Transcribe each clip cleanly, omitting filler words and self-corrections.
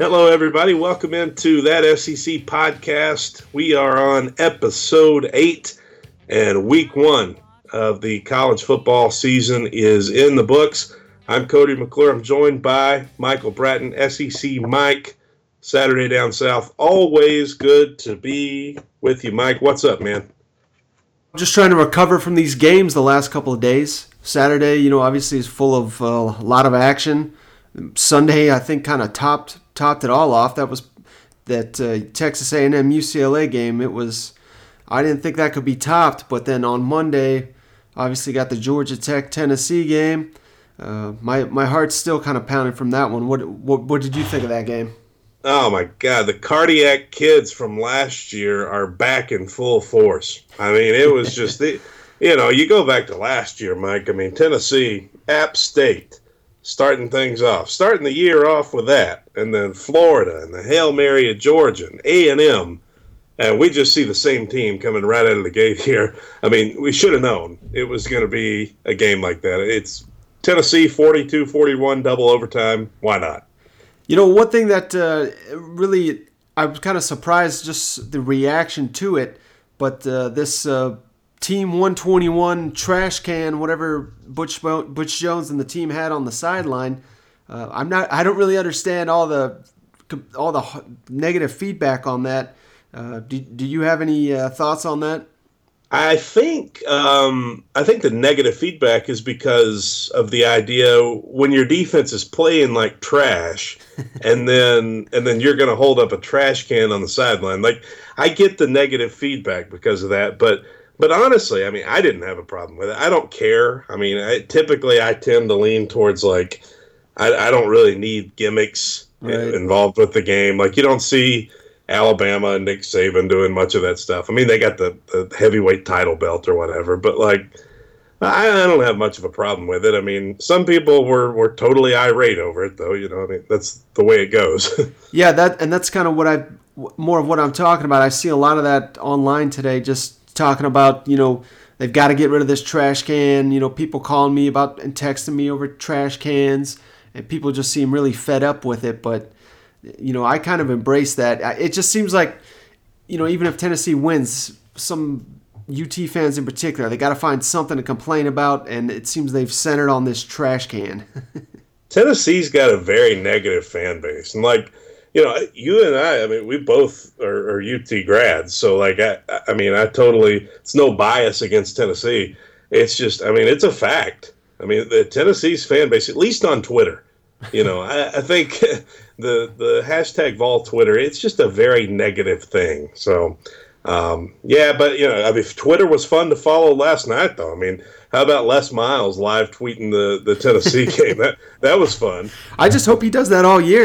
Hello, everybody. Welcome into that SEC podcast. We are on episode 8, and week 1 of the college football season is in the books. I'm Cody McClure. I'm joined by Michael Bratton, SEC Mike, Saturday Down South. Always good to be with you, Mike. What's up, man? Just trying to recover from these games the last couple of days. Saturday, obviously is full of a lot of action. Sunday, I think, kind of topped it all off. That was that Texas A&M UCLA game. I didn't think that could be topped, but then on Monday, obviously got the Georgia Tech Tennessee game. My heart's still kind of pounding from that one. What did you think of that game? Oh my God, the cardiac kids from last year are back in full force. I mean, it was just you go back to last year, Mike. I mean, Tennessee, App State, starting the year off with that, and then Florida and the Hail Mary of Georgia and A&M, and we just see the same team coming right out of the gate here. I mean, we should have known it was going to be a game like that. It's Tennessee 42-41, double overtime. Why not? One thing that really, I was kind of surprised just the reaction to it, but this Team 121 trash can, whatever Butch Jones and the team had on the sideline, I don't really understand all the negative feedback on that. Do you have any thoughts on that? I think the negative feedback is because of the idea when your defense is playing like trash, and then you're going to hold up a trash can on the sideline. Like, I get the negative feedback because of that, but honestly, I mean, I didn't have a problem with it. I don't care. I mean, typically I tend to lean towards like I don't really need gimmicks involved with the game. Like, you don't see Alabama and Nick Saban doing much of that stuff. I mean, they got the heavyweight title belt or whatever, but like, I don't have much of a problem with it. I mean, some people were totally irate over it, though. I mean, that's the way it goes. Yeah, that's kind of more of what I'm talking about. I see a lot of that online today, just talking about they've got to get rid of this trash can. People calling me about and texting me over trash cans, and people just seem really fed up with it, but. I kind of embrace that. It just seems like, even if Tennessee wins, some UT fans in particular, they got to find something to complain about, and it seems they've centered on this trash can. Tennessee's got a very negative fan base, and like, you and I mean, we both are UT grads, so like, I mean, I totally, it's no bias against Tennessee. It's just, I mean, it's a fact. I mean, the Tennessee's fan base, at least on Twitter, I think the hashtag Vol Twitter, it's just a very negative thing. So, yeah, but, I mean, Twitter was fun to follow last night, though. I mean, how about Les Miles live tweeting the Tennessee game? That was fun. I just hope he does that all year,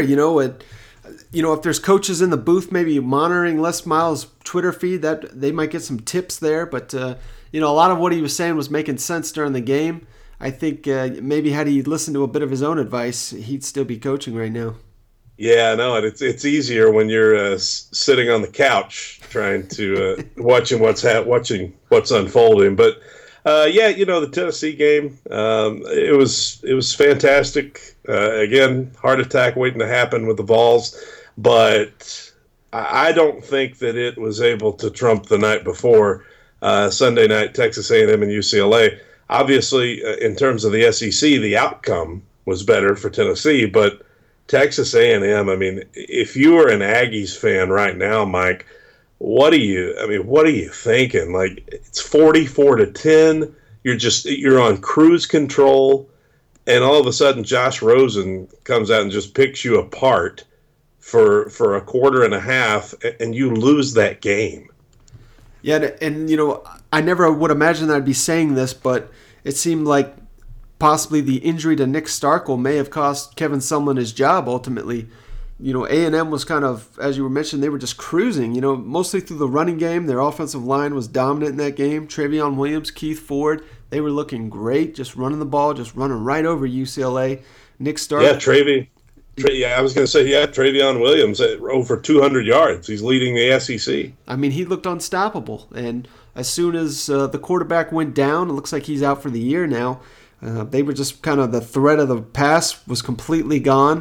if there's coaches in the booth maybe monitoring Les Miles' Twitter feed, that they might get some tips there. But, a lot of what he was saying was making sense during the game. I think maybe had he listened to a bit of his own advice, he'd still be coaching right now. Yeah, no, it's easier when you're sitting on the couch trying to watching what's unfolding. But the Tennessee game, it was fantastic. Again, heart attack waiting to happen with the Vols, but I don't think that it was able to trump the night before, Sunday night, Texas A&M and UCLA. Obviously, in terms of the SEC, the outcome was better for Tennessee, but Texas A&M, I mean, if you are an Aggies fan right now, Mike, what are you thinking? Like, it's 44-10. You're on cruise control, and all of a sudden Josh Rosen comes out and just picks you apart for a quarter and a half, and you lose that game. Yeah, and I never would imagine that I'd be saying this, but it seemed like possibly the injury to Nick Starkel may have cost Kevin Sumlin his job ultimately. A&M was kind of, as you were mentioning, they were just cruising, mostly through the running game. Their offensive line was dominant in that game. Travion Williams, Keith Ford, they were looking great, just running the ball, just running right over UCLA. Nick Starkel. Yeah, I was going to say, Travion Williams at over 200 yards. He's leading the SEC. I mean, he looked unstoppable. And as soon as the quarterback went down, it looks like he's out for the year now. They were just kind of, the threat of the pass was completely gone.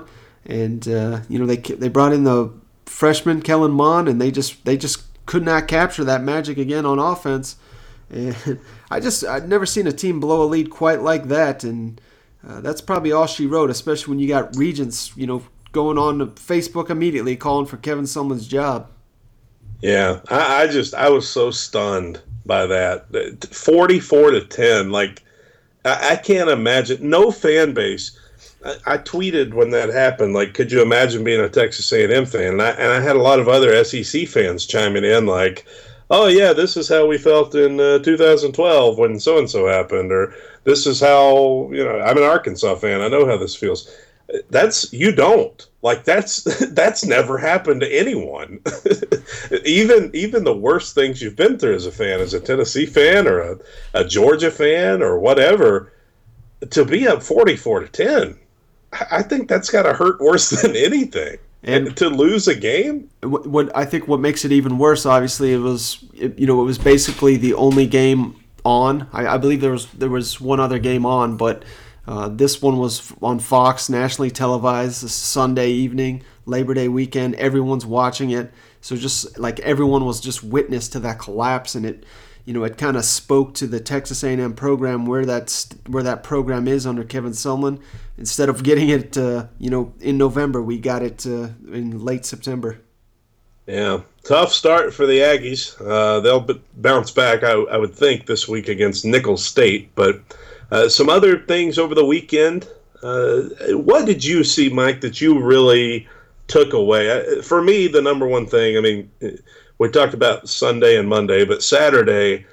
and they brought in the freshman Kellen Mond, and they just could not capture that magic again on offense. And I'd never seen a team blow a lead quite like that, and that's probably all she wrote, especially when you got Regents, going on to Facebook immediately calling for Kevin Sumlin's job. Yeah, I was so stunned by that. 44-10, like I can't imagine. No fan base. I tweeted when that happened, like, could you imagine being a Texas A&M fan? And I had a lot of other SEC fans chiming in, like, oh yeah, this is how we felt in 2012 when so and so happened, or this is how I'm an Arkansas fan. I know how this feels. You don't like that's never happened to anyone. even the worst things you've been through as a fan, as a Tennessee fan or a Georgia fan or whatever, to be up 44-10. I think that's got to hurt worse than anything. And to lose a game. What I think what makes it even worse, obviously, it was basically the only game on. I believe there was one other game on, but this one was on Fox, nationally televised, this Sunday evening, Labor Day weekend. Everyone's watching it, so just like everyone was just witness to that collapse, and it kind of spoke to the Texas A&M program where that program is under Kevin Sumlin. Instead of getting it, in November, we got it in late September. Yeah, tough start for the Aggies. They'll bounce back, I would think, this week against Nicholls State. But some other things over the weekend. What did you see, Mike, that you really took away? For me, the number one thing, we talked about Sunday and Monday, but Saturday,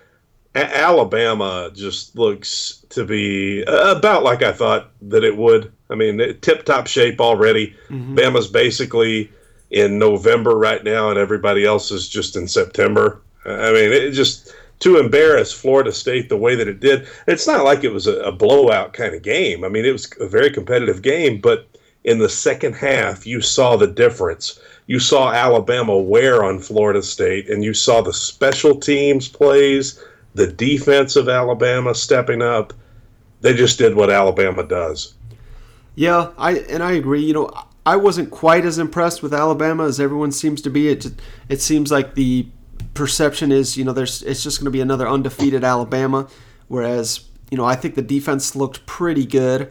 Alabama just looks to be about like I thought that it would. Tip-top shape already. Mm-hmm. Bama's basically in November right now, and everybody else is just in September. It just to embarrass Florida State the way that it did. It's not like it was a blowout kind of game. It was a very competitive game, but in the second half, you saw the difference. You saw Alabama wear on Florida State, and you saw the special teams plays, the defense of Alabama stepping up. They just did what Alabama does. Yeah, I agree. I wasn't quite as impressed with Alabama as everyone seems to be. It seems like the perception is, it's just going to be another undefeated Alabama, whereas, I think the defense looked pretty good.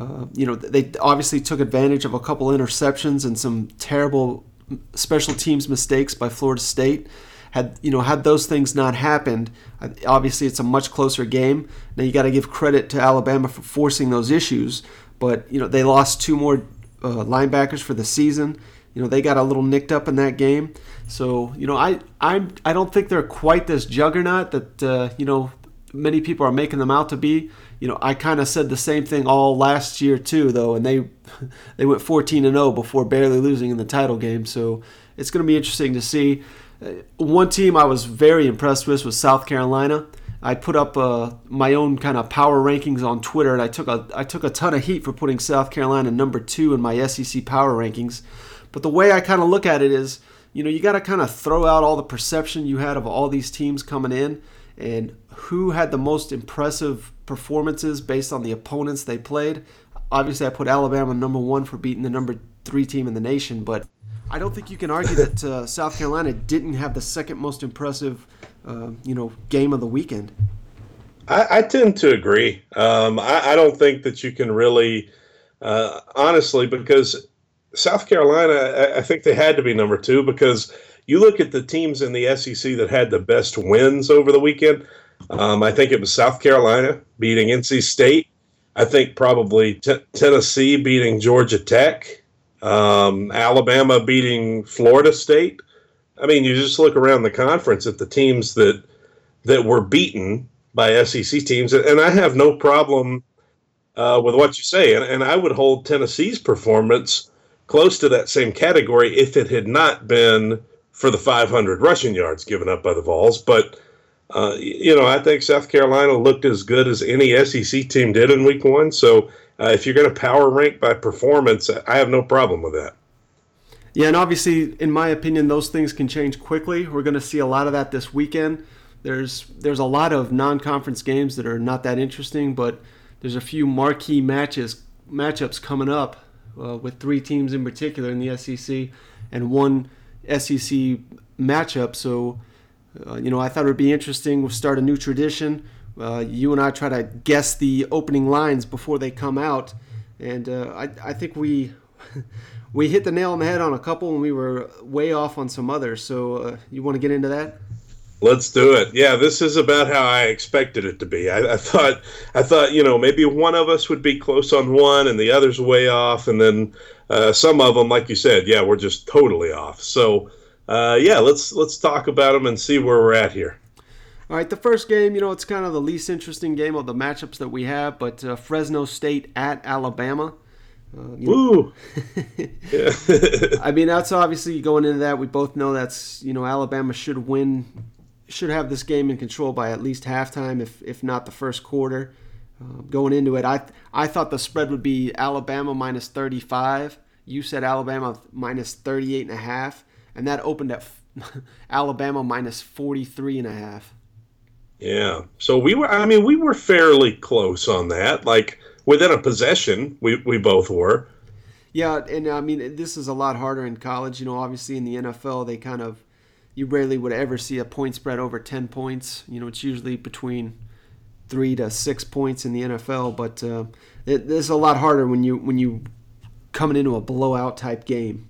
They obviously took advantage of a couple interceptions and some terrible special teams mistakes by Florida State. Had those things not happened, obviously it's a much closer game. Now you got to give credit to Alabama for forcing those issues, but they lost two more linebackers for the season. They got a little nicked up in that game. So I don't think they're quite this juggernaut that many people are making them out to be. I kind of said the same thing all last year too, though, and they went 14-0 before barely losing in the title game. So it's going to be interesting to see. One team I was very impressed with was South Carolina. I put up my own kind of power rankings on Twitter, and I took a ton of heat for putting South Carolina number 2 in my SEC power rankings. But the way I kind of look at it is, you got to kind of throw out all the perception you had of all these teams coming in and who had the most impressive performances based on the opponents they played. Obviously, I put Alabama number 1 for beating the number 3 team in the nation, but I don't think you can argue that South Carolina didn't have the second most impressive, game of the weekend. I tend to agree. I don't think that you can really, honestly, because South Carolina, I think they had to be number 2 because you look at the teams in the SEC that had the best wins over the weekend. I think it was South Carolina beating NC State. I think probably Tennessee beating Georgia Tech. Alabama beating Florida State. You just look around the conference at the teams that were beaten by SEC teams, and I have no problem with what you say. And I would hold Tennessee's performance close to that same category if it had not been for the 500 rushing yards given up by the Vols. But, I think South Carolina looked as good as any SEC team did in week 1. So if you're going to power rank by performance, I have no problem with that. Yeah, and obviously, in my opinion, those things can change quickly. We're going to see a lot of that this weekend. There's a lot of non-conference games that are not that interesting, but there's a few marquee matchups coming up with three teams in particular in the SEC and one SEC matchup. So, I thought it would be interesting. We'll start a new tradition. You and I try to guess the opening lines before they come out. And I think we hit the nail on the head on a couple and we were way off on some others. So you want to get into that? Let's do it. Yeah, this is about how I expected it to be. I thought, maybe one of us would be close on one and the other's way off. And then some of them, like you said, we're just totally off. So, let's talk about them and see where we're at here. All right, the first game, it's kind of the least interesting game of the matchups that we have, but Fresno State at Alabama. Woo! Yeah. I mean, that's obviously going into that. We both know that's, Alabama should have this game in control by at least halftime, if not the first quarter. Going into it, I thought the spread would be Alabama minus 35. You said Alabama minus 38.5, and that opened at Alabama minus 43.5. Yeah, so we were fairly close on that. Like within a possession, we both were. Yeah, and I mean this is a lot harder in college. Obviously in the NFL you rarely would ever see a point spread over 10 points. It's usually between 3 to 6 points in the NFL, but this is a lot harder when you coming into a blowout type game.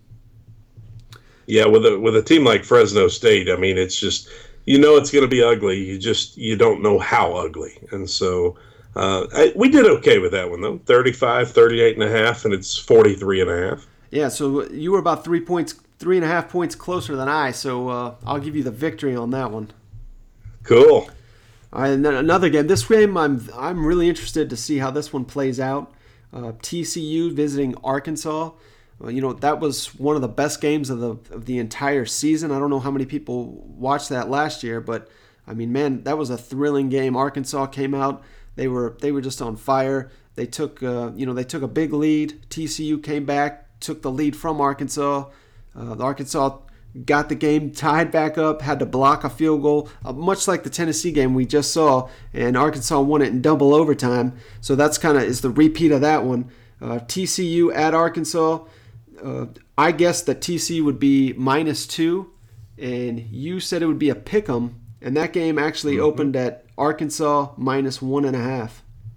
Yeah, with a team like Fresno State, I mean it's just. It's going to be ugly. You don't know how ugly. And so we did okay with that one, though. 35, 38.5, and it's 43.5. Yeah, so you were about 3.5 points closer than I, so I'll give you the victory on that one. Cool. All right, and then another game. This game, I'm really interested to see how this one plays out. TCU visiting Arkansas. That was one of the best games of the entire season. I don't know how many people watched that last year, but I mean, man, that was a thrilling game. Arkansas came out; they were just on fire. They took a big lead. TCU came back, took the lead from Arkansas. Arkansas got the game tied back up, had to block a field goal, much like the Tennessee game we just saw, and Arkansas won it in double overtime. So that's is the repeat of that one. TCU at Arkansas. I guessed that TCU would be -2, and you said it would be a pick'em, and that game actually opened at Arkansas -1.5.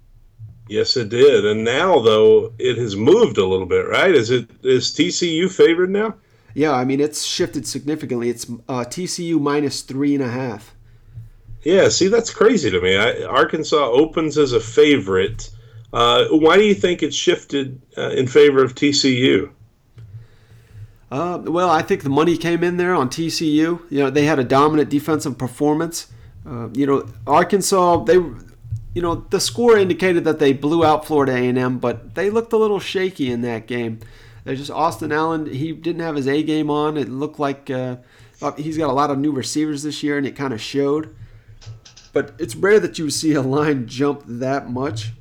Yes, it did. And now, though, it has moved a little bit, right? Is TCU favored now? Yeah, I mean, it's shifted significantly. It's TCU -3.5. Yeah, see, that's crazy to me. Arkansas opens as a favorite. Why do you think it shifted in favor of TCU? Well, I think the money came in there on TCU. They had a dominant defensive performance. Arkansas, the score indicated that they blew out Florida A&M, but they looked a little shaky in that game. There's just Austin Allen. He didn't have his A game on. It looked like he's got a lot of new receivers this year, and it kind of showed. But it's rare that you see a line jump that much.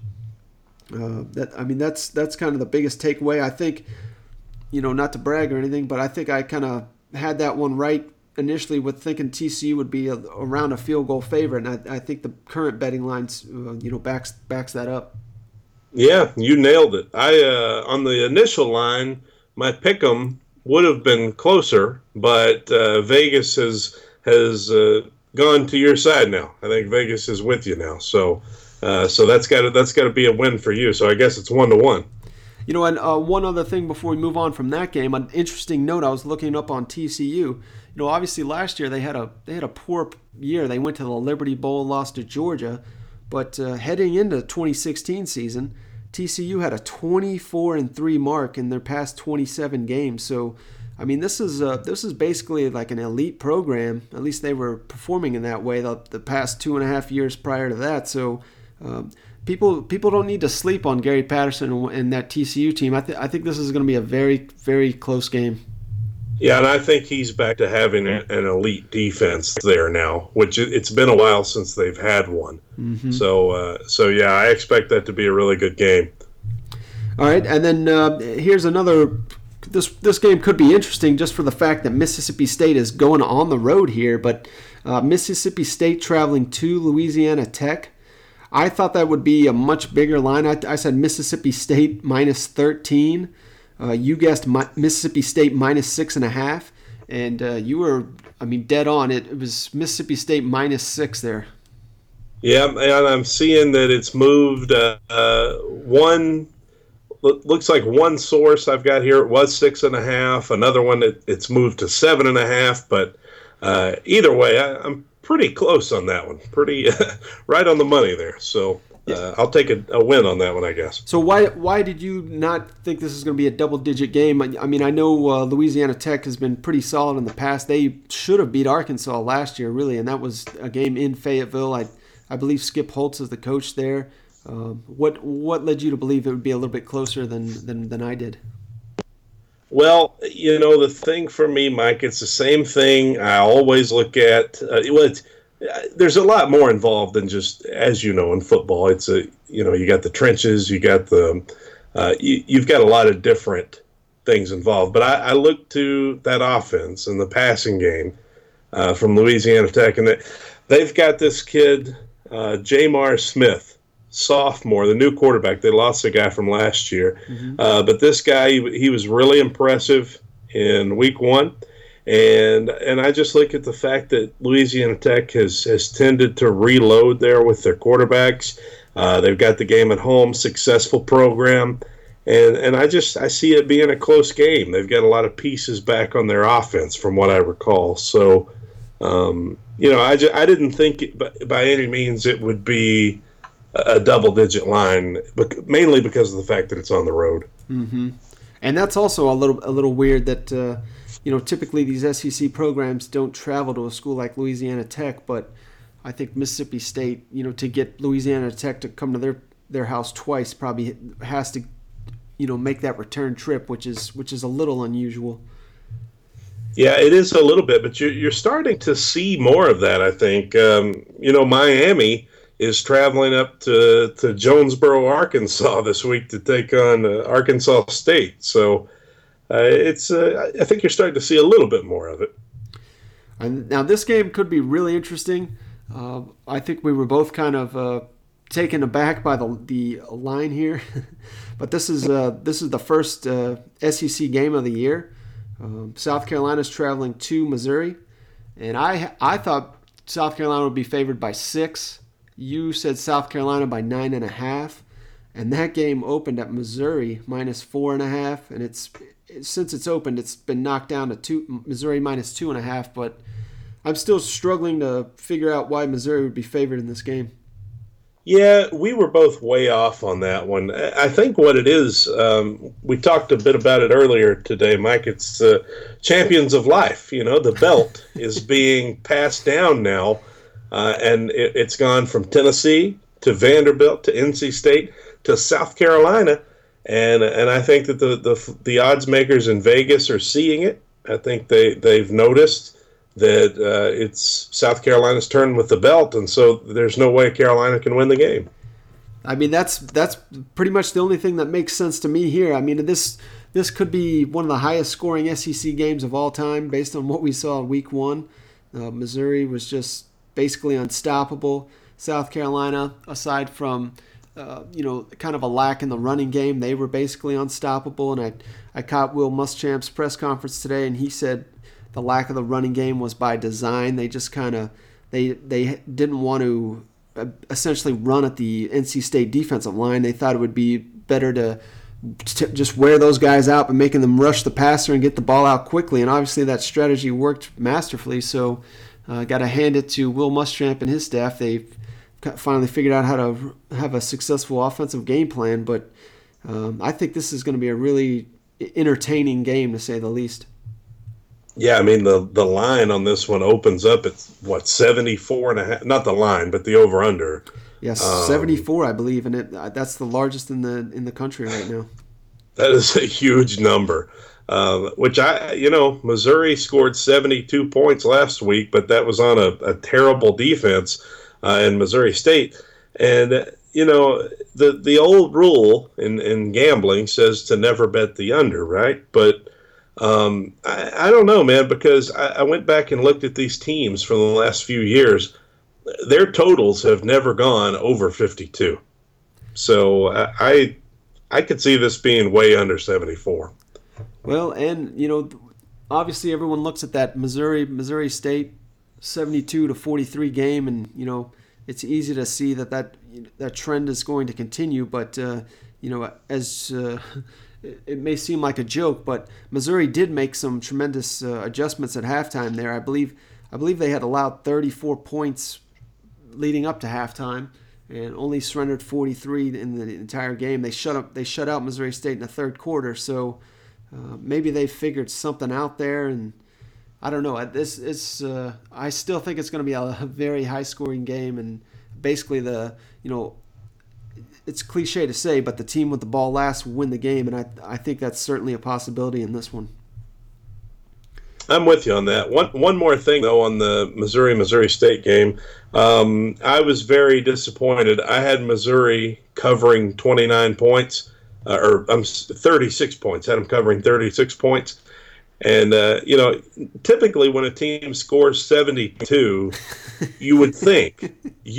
That's kind of the biggest takeaway. I think. Not to brag or anything, but I think I kind of had that one right initially with thinking TCU would be around a field goal favorite, and I think the current betting lines, backs that up. Yeah, you nailed it. On the initial line, my pick'em would have been closer, but Vegas has gone to your side now. I think Vegas is with you now, so that's got to be a win for you. So I guess it's 1-1. And one other thing before we move on from that game, an interesting note I was looking up on TCU. Obviously last year they had a poor year. They went to the Liberty Bowl, lost to Georgia, but heading into the 2016 season, TCU had a 24-3 mark in their past 27 games. So, I mean, this is basically like an elite program. At least they were performing in that way the past 2.5 years prior to that. So. People don't need to sleep on Gary Patterson and that TCU team. I think this is going to be a very, very close game. Yeah, and I think he's back to having an elite defense there now, which it's been a while since they've had one. Mm-hmm. So yeah, I expect that to be a really good game. All right, and then here's another. This game could be interesting just for the fact that Mississippi State is going on the road here, but Mississippi State traveling to Louisiana Tech. I thought that would be a much bigger line. I said Mississippi State -13. You guessed Mississippi State -6.5, and you were, dead on. It was Mississippi State -6 there. Yeah, and I'm seeing that it's moved one. Looks like one source I've got here, it was 6.5. Another one, it's moved to 7.5. But either way, I'm pretty close on that one. Pretty right on the money there. So I'll take a win on that one, I guess. So why did you not think this is going to be a double-digit game? I know Louisiana Tech has been pretty solid in the past. They should have beat Arkansas last year, really, and that was a game in Fayetteville. I believe Skip Holtz is the coach there. What led you to believe it would be a little bit closer than I did? Well, the thing for me, Mike, it's the same thing I always look at. There's a lot more involved than just, as you know, in football. It's you got the trenches, you got you've got a lot of different things involved. But I look to that offense and the passing game from Louisiana Tech, and they've got this kid, J'Mar Smith, sophomore, the new quarterback. They lost a guy from last year. Mm-hmm. But this guy, he was really impressive in week one. And I just look at the fact that Louisiana Tech has tended to reload there with their quarterbacks. They've got the game at home, successful program. And I see it being a close game. They've got a lot of pieces back on their offense from what I recall. So, I didn't think by any means it would be a double-digit line, but mainly because of the fact that it's on the road. Mm-hmm. And that's also a little weird that typically these SEC programs don't travel to a school like Louisiana Tech, but I think Mississippi State, to get Louisiana Tech to come to their house twice probably has to, make that return trip, which is a little unusual. Yeah, it is a little bit, but you're starting to see more of that, I think. Miami is traveling up to Jonesboro, Arkansas this week to take on Arkansas State. So I think you're starting to see a little bit more of it. And now this game could be really interesting. I think we were both kind of taken aback by the line here, but this is the first SEC game of the year. South Carolina's traveling to Missouri, and I thought South Carolina would be favored by 6. You said South Carolina by 9.5, and that game opened at Missouri -4.5, and since it's opened, it's been knocked down to Missouri -2.5. But I'm still struggling to figure out why Missouri would be favored in this game. Yeah, we were both way off on that one. I think what it is, we talked a bit about it earlier today, Mike. It's champions of life. The belt is being passed down now, and it's gone from Tennessee to Vanderbilt to NC State to South Carolina, and I think that the odds makers in Vegas are seeing it. I think they've noticed that it's South Carolina's turn with the belt, and so there's no way Carolina can win the game. That's pretty much the only thing that makes sense to me here. This could be one of the highest scoring SEC games of all time based on what we saw in week one. Missouri was just basically unstoppable. South Carolina, aside from kind of a lack in the running game, they were basically unstoppable. And I caught Will Muschamp's press conference today, and he said the lack of the running game was by design. They just they didn't want to essentially run at the NC State defensive line. They thought it would be better to just wear those guys out by making them rush the passer and get the ball out quickly. And obviously that strategy worked masterfully. So got to hand it to Will Muschamp and his staff. They've finally figured out how to have a successful offensive game plan. But I think this is going to be a really entertaining game, to say the least. Yeah, the line on this one opens up at 74.5? Not the line, but the over/under. Yes, 74, I believe, and that's the largest in the country right now. That is a huge number. Which Missouri scored 72 points last week, but that was on a terrible defense in Missouri State. And the old rule in gambling says to never bet the under, right? But I don't know, man, because I went back and looked at these teams from the last few years. Their totals have never gone over 52. So I could see this being way under 74. Well, and obviously everyone looks at that Missouri State 72-43 game, and it's easy to see that trend is going to continue. But as it may seem like a joke, but Missouri did make some tremendous adjustments at halftime there. I believe they had allowed 34 points leading up to halftime and only surrendered 43 in the entire game. They shut out Missouri State in the third quarter. So maybe they figured something out there, and I don't know. I still think it's going to be a very high scoring game, and basically it's cliche to say, but the team with the ball last will win the game, and I think that's certainly a possibility in this one. I'm with you on that. One more thing, though, on the Missouri State game. I was very disappointed. I had Missouri covering 29 points, or 36 points. I had them covering 36 points. And, typically when a team scores 72, you would think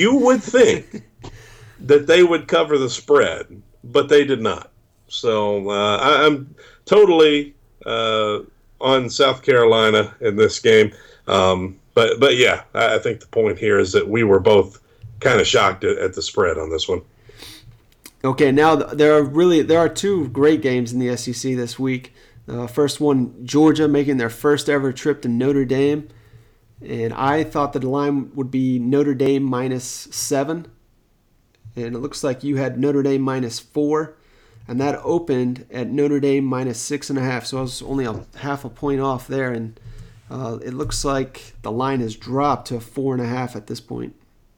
that they would cover the spread, but they did not. So I'm totally on South Carolina in this game. But yeah, I think the point here is that we were both kind of shocked at the spread on this one. Okay, now there are two great games in the SEC this week. First one, Georgia making their first ever trip to Notre Dame. And I thought that the line would be Notre Dame -7. And it looks like you had Notre Dame -4. And that opened at Notre Dame -6.5. So I was only a half a point off there. And it looks like the line has dropped to 4.5 at this point.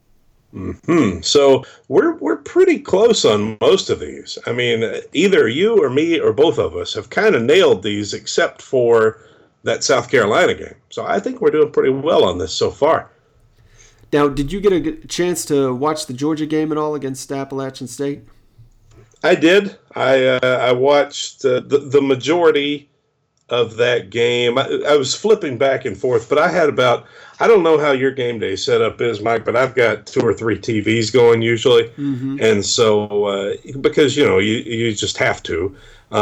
So we're pretty close on most of these. I mean, either you or me or both of us have kind of nailed these, except for that South Carolina game. So I think we're doing pretty well on this so far. Now, did you get a chance to watch the Georgia game at all against Appalachian State? I did. I watched the majority of that game. I was flipping back and forth, but I had I don't know how your game day setup is, Mike, but I've got 2 or 3 TVs going usually. Mm-hmm. And so, because, you just have to.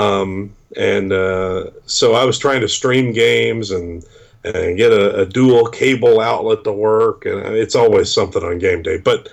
So I was trying to stream games and get a dual cable outlet to work. And it's always something on game day. But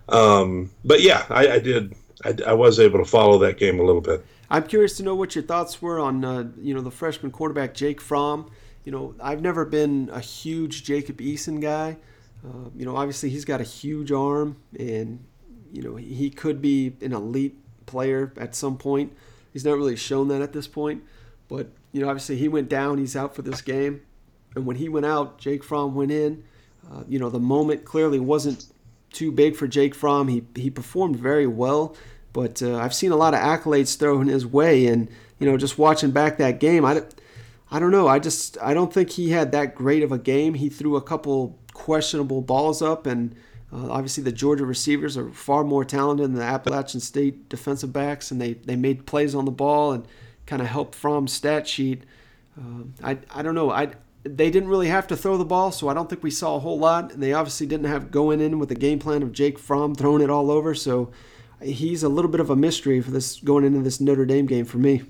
yeah, I did. I was able to follow that game a little bit. I'm curious to know what your thoughts were on, the freshman quarterback, Jake Fromm. I've never been a huge Jacob Eason guy. Obviously he's got a huge arm, and, he could be an elite player at some point. He's not really shown that at this point. But, obviously he went down. He's out for this game. And when he went out, Jake Fromm went in. The moment clearly wasn't too big for Jake Fromm. He performed very well. But I've seen a lot of accolades thrown his way, and just watching back that game, I don't know. I don't think he had that great of a game. He threw a couple questionable balls up, and obviously the Georgia receivers are far more talented than the Appalachian State defensive backs, and they made plays on the ball and kind of helped Fromm's stat sheet. I don't know. They didn't really have to throw the ball, so I don't think we saw a whole lot. And they obviously didn't have going in with a game plan of Jake Fromm throwing it all over, so he's a little bit of a mystery for this going into this Notre Dame game for me.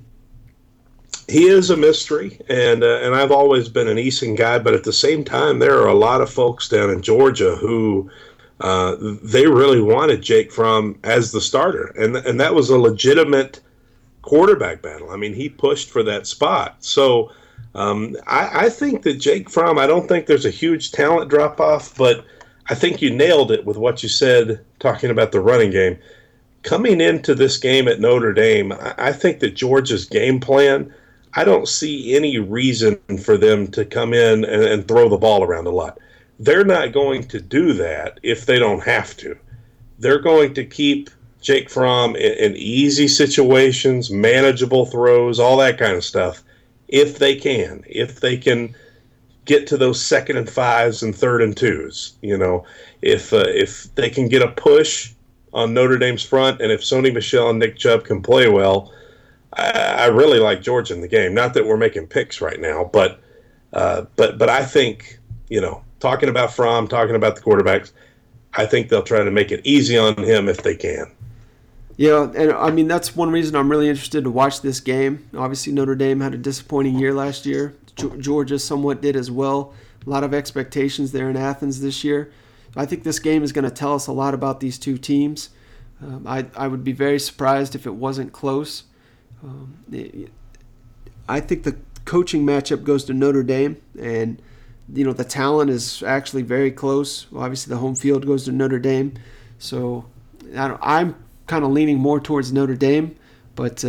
He is a mystery, and I've always been an Eason guy, but at the same time, there are a lot of folks down in Georgia who they really wanted Jake Fromm as the starter, and that was a legitimate quarterback battle. I mean, he pushed for that spot. So I think that Jake Fromm, I don't think there's a huge talent drop-off, but I think you nailed it with what you said talking about the running game. Coming into this game at Notre Dame, I think that Georgia's game plan, I don't see any reason for them to come in and throw the ball around a lot. They're not going to do that if they don't have to. They're going to keep Jake Fromm in easy situations, manageable throws, all that kind of stuff, if they can. If they can get to those 2nd and 5s and 3rd and 2s, if they can get a push on Notre Dame's front, and if Sony Michel and Nick Chubb can play well, I really like Georgia in the game. Not that we're making picks right now, but I think, talking about Fromm, talking about the quarterbacks, I think they'll try to make it easy on him if they can. Yeah, and I mean that's one reason I'm really interested to watch this game. Obviously, Notre Dame had a disappointing year last year. Georgia somewhat did as well. A lot of expectations there in Athens this year. I think this game is going to tell us a lot about these two teams. I would be very surprised if it wasn't close. I think the coaching matchup goes to Notre Dame, and the talent is actually very close. Obviously, the home field goes to Notre Dame, so I'm kind of leaning more towards Notre Dame, but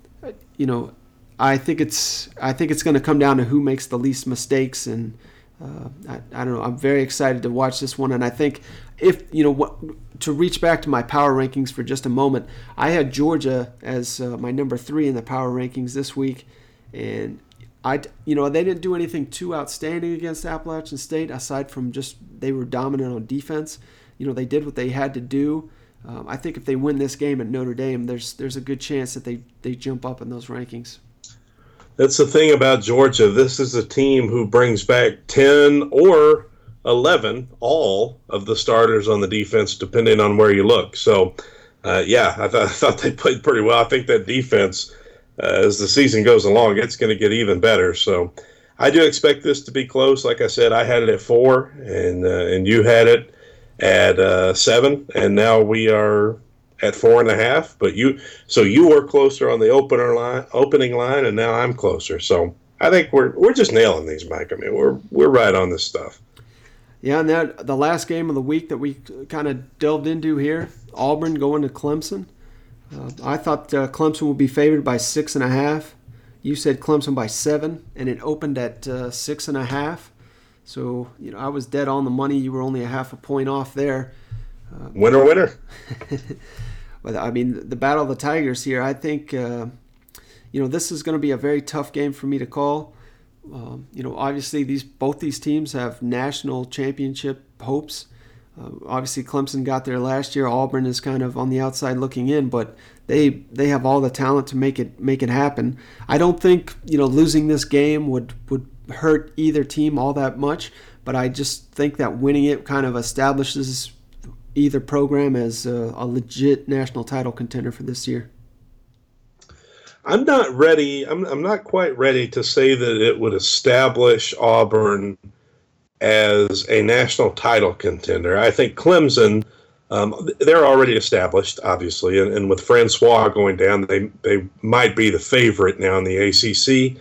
I think it's going to come down to who makes the least mistakes, and I don't know. I'm very excited to watch this one, and I think if to reach back to my power rankings for just a moment, I had Georgia as my number 3 in the power rankings this week, and they didn't do anything too outstanding against Appalachian State aside from just they were dominant on defense. They did what they had to do. I think if they win this game at Notre Dame, there's a good chance that they jump up in those rankings. That's the thing about Georgia. This is a team who brings back 10 or 11, all of the starters on the defense, depending on where you look. So, I thought they played pretty well. I think that defense, as the season goes along, it's going to get even better. So, I do expect this to be close. Like I said, I had it at 4, and you had it at 7, and now we are at 4.5. But you were closer on the opening line, and now I'm closer. So I think we're just nailing these, Mike. I mean, we're right on this stuff. Yeah, and the last game of the week that we kind of delved into here, Auburn going to Clemson. I thought Clemson would be favored by 6.5. You said Clemson by 7, and it opened at 6.5. So I was dead on the money. You were only a half a point off there. Winner. But I mean, the Battle of the Tigers here. I think this is going to be a very tough game for me to call. Obviously both these teams have national championship hopes. Obviously Clemson got there last year. Auburn is kind of on the outside looking in, but they have all the talent to make it happen. I don't think losing this game would hurt either team all that much, but I just think that winning it kind of establishes either program as a legit national title contender for this year. I'm not ready. I'm not quite ready to say that it would establish Auburn as a national title contender. I think Clemson, they're already established, obviously, and with Francois going down, they might be the favorite now in the ACC.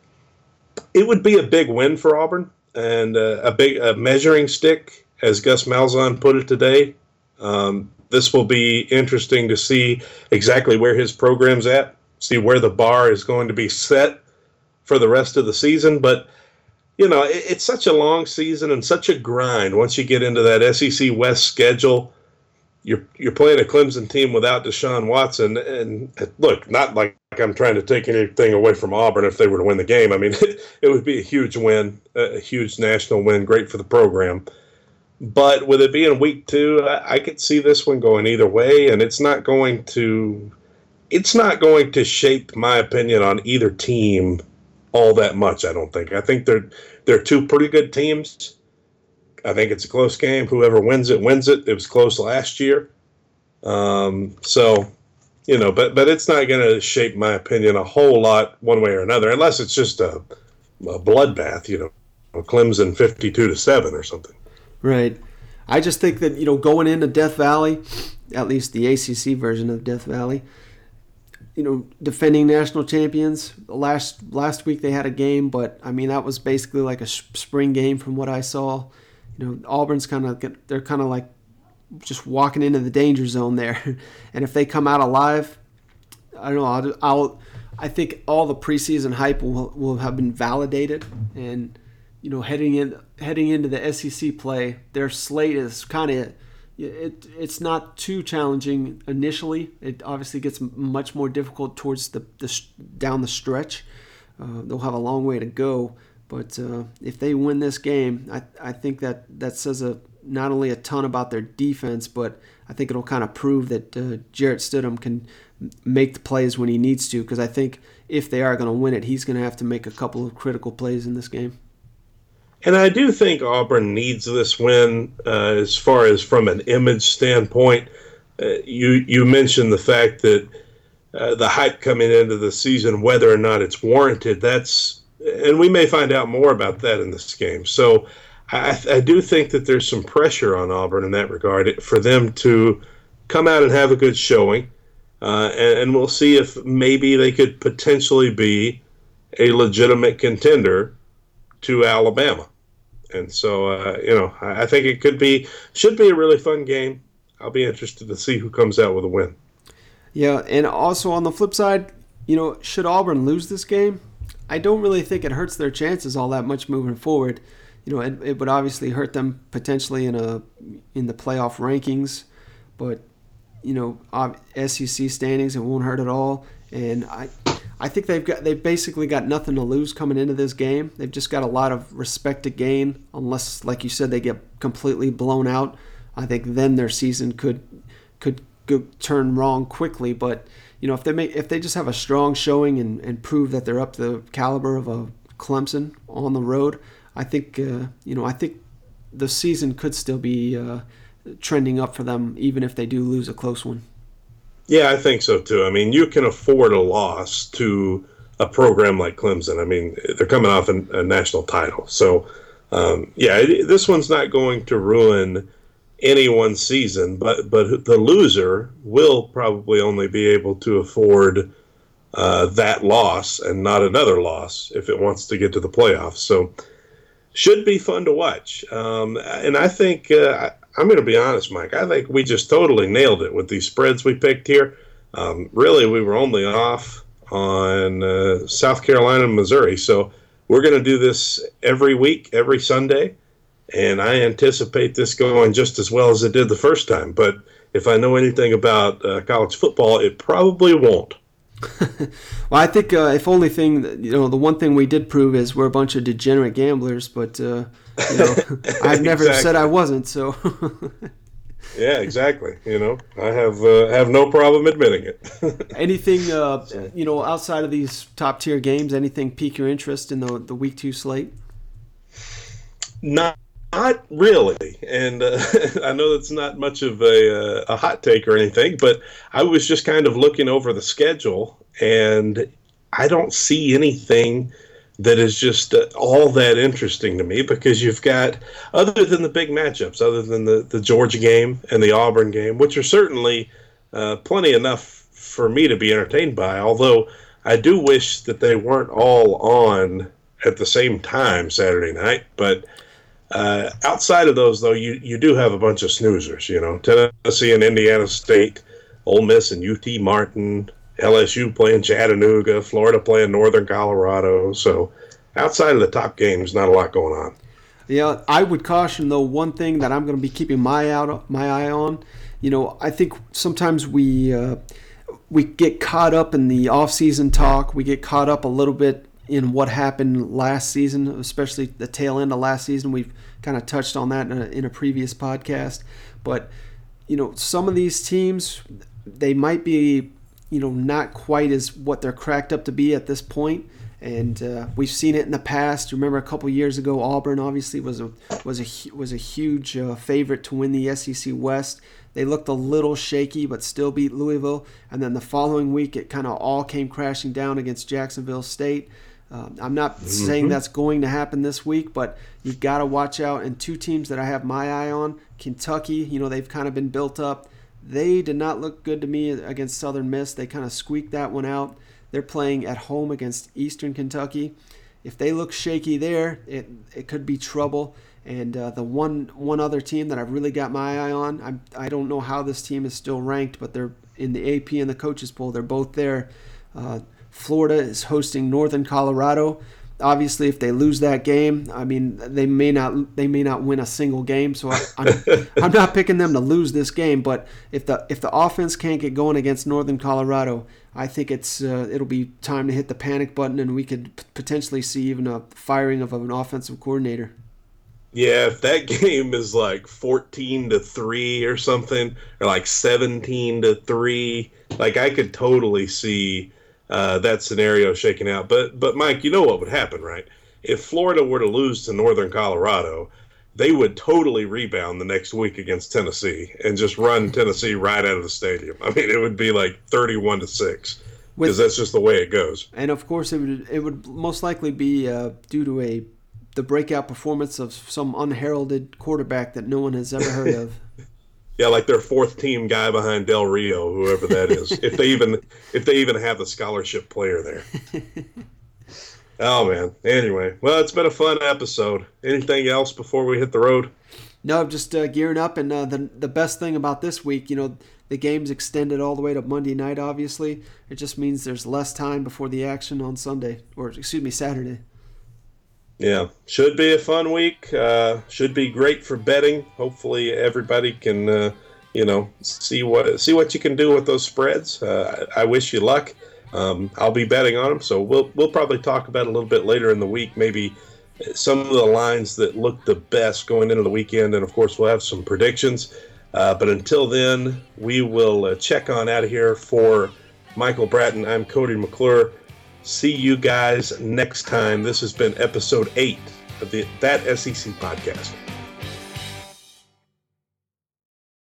It would be a big win for Auburn and a measuring stick, as Gus Malzahn put it today. This will be interesting to see exactly where his program's at, see where the bar is going to be set for the rest of the season. But, it's such a long season and such a grind. Once you get into that SEC West schedule, you're playing a Clemson team without Deshaun Watson. And look, not like I'm trying to take anything away from Auburn if they were to win the game. I mean, it would be a huge win, a huge national win, great for the program. But with it being week 2, I could see this one going either way, and it's not going to shape my opinion on either team all that much. I don't think. I think they're two pretty good teams. I think it's a close game. Whoever wins it wins it. It was close last year, but it's not going to shape my opinion a whole lot one way or another, unless it's just a bloodbath. Clemson 52-7 or something. Right. I just think that, going into Death Valley, at least the ACC version of Death Valley, defending national champions. Last week they had a game, but, I mean, that was basically like a spring game from what I saw. Auburn's they're kind of like just walking into the danger zone there. And if they come out alive, I don't know, I think all the preseason hype will have been validated, and heading into the SEC play, their slate is kind of it's not too challenging initially. It obviously gets much more difficult towards the down the stretch. They'll have a long way to go, but if they win this game, I think that says not only a ton about their defense, but I think it'll kind of prove that Jarrett Stidham can make the plays when he needs to, because I think if they are going to win it, he's going to have to make a couple of critical plays in this game. And I do think Auburn needs this win as far as from an image standpoint. you mentioned the fact that the hype coming into the season, whether or not it's warranted, and we may find out more about that in this game. So I do think that there's some pressure on Auburn in that regard for them to come out and have a good showing. And we'll see if maybe they could potentially be a legitimate contender to Alabama. And so, I think it should be a really fun game. I'll be interested to see who comes out with a win. Yeah, and also on the flip side, should Auburn lose this game, I don't really think it hurts their chances all that much moving forward. It would obviously hurt them potentially in the playoff rankings, but SEC standings, it won't hurt at all. And I think they've basically got nothing to lose coming into this game. They've just got a lot of respect to gain, unless, like you said, they get completely blown out. I think then their season could turn wrong quickly. But if they just have a strong showing and prove that they're up to the caliber of a Clemson on the road, I think the season could still be trending up for them, even if they do lose a close one. Yeah, I think so too. I mean, you can afford a loss to a program like Clemson. I mean, they're coming off a national title. So, this one's not going to ruin anyone's season, but the loser will probably only be able to afford that loss and not another loss if it wants to get to the playoffs. So, should be fun to watch. And I think I'm going to be honest, Mike. I think we just totally nailed it with these spreads we picked here. Really, we were only off on South Carolina and Missouri. So we're going to do this every week, every Sunday. And I anticipate this going just as well as it did the first time. But if I know anything about college football, it probably won't. Well, I think if only thing, the one thing we did prove is we're a bunch of degenerate gamblers, but I've never said I wasn't. So yeah, exactly. I have no problem admitting it. Anything outside of these top tier games, anything pique your interest in the week 2 slate? Not really, and I know that's not much of a hot take or anything, but I was just kind of looking over the schedule, and I don't see anything that is just all that interesting to me, because you've got, other than the big matchups, other than the Georgia game and the Auburn game, which are certainly plenty enough for me to be entertained by, although I do wish that they weren't all on at the same time Saturday night, but outside of those, though, you do have a bunch of snoozers. Tennessee and Indiana State, Ole Miss and UT Martin, LSU playing Chattanooga, Florida playing Northern Colorado. So outside of the top games, not a lot going on. Yeah, I would caution, though, one thing that I'm going to be keeping my eye on. I think sometimes we get caught up in the off-season talk. We get caught up a little bit in what happened last season, especially the tail end of last season. We've kind of touched on that in a previous podcast. But, some of these teams, they might be, not quite as what they're cracked up to be at this point. And we've seen it in the past. You remember a couple years ago, Auburn obviously was a huge favorite to win the SEC West. They looked a little shaky, but still beat Louisville. And then the following week, it kind of all came crashing down against Jacksonville State. I'm not saying that's going to happen this week, but you've got to watch out. And 2 teams that I have my eye on, Kentucky, they've kind of been built up. They did not look good to me against Southern Miss. They kind of squeaked that one out. They're playing at home against Eastern Kentucky. If they look shaky there, it could be trouble. And the one other team that I've really got my eye on, I don't know how this team is still ranked, but they're in the AP and the coaches poll. They're both there. Florida is hosting Northern Colorado. Obviously, if they lose that game, I mean, they may not win a single game. So I'm not picking them to lose this game. But if the offense can't get going against Northern Colorado, I think it'll be time to hit the panic button, and we could potentially see even a firing of an offensive coordinator. Yeah, if that game is like 14-3 or something, or like 17-3, like I could totally see that scenario shaking out. But Mike, you know what would happen, right? If Florida were to lose to Northern Colorado, they would totally rebound the next week against Tennessee and just run Tennessee right out of the stadium. I mean, it would be like 31-6 because that's just the way it goes. And of course, it would most likely be due to the breakout performance of some unheralded quarterback that no one has ever heard of. Yeah, like their fourth team guy behind Del Rio, whoever that is. if they even have the scholarship player there. Oh man. Anyway, well, it's been a fun episode. Anything else before we hit the road? No, just gearing up, and the best thing about this week, the game's extended all the way to Monday night. Obviously, it just means there's less time before the action on Sunday, or excuse me, Saturday. Yeah, should be a fun week. Should be great for betting. Hopefully, everybody can see what you can do with those spreads. I wish you luck. I'll be betting on them, so we'll probably talk about it a little bit later in the week. Maybe some of the lines that look the best going into the weekend, and of course, we'll have some predictions. But until then, we will check on out of here. For Michael Bratton, I'm Cody McClure. See you guys next time. This has been episode 8 of That SEC Podcast.